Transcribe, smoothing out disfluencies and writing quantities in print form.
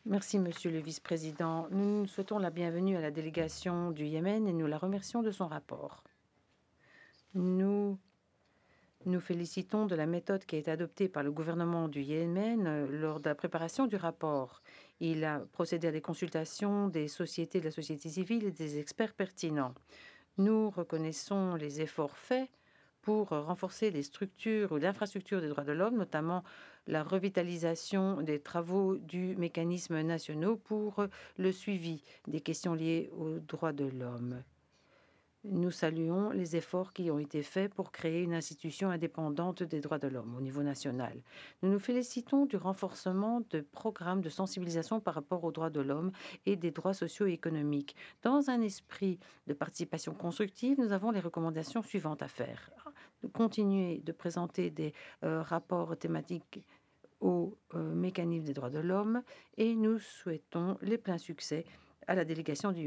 Merci, Monsieur le Vice-président. Nous souhaitons la bienvenue à la délégation du Yémen et nous la remercions de son rapport. Nous nous félicitons de la méthode qui a été adoptée par le gouvernement du Yémen lors de la préparation du rapport. Il a procédé à des consultations des sociétés de la société civile et des experts pertinents. Nous reconnaissons les efforts faits pour renforcer les structures ou l'infrastructure des droits de l'homme, notamment la revitalisation des travaux du mécanisme national pour le suivi des questions liées aux droits de l'homme. Nous saluons les efforts qui ont été faits pour créer une institution indépendante des droits de l'homme au niveau national. Nous nous félicitons du renforcement de programmes de sensibilisation par rapport aux droits de l'homme et des droits sociaux et économiques. Dans un esprit de participation constructive, nous avons les recommandations suivantes à faire. De continuer de présenter des rapports thématiques au mécanisme des droits de l'homme et nous souhaitons les pleins succès à la délégation du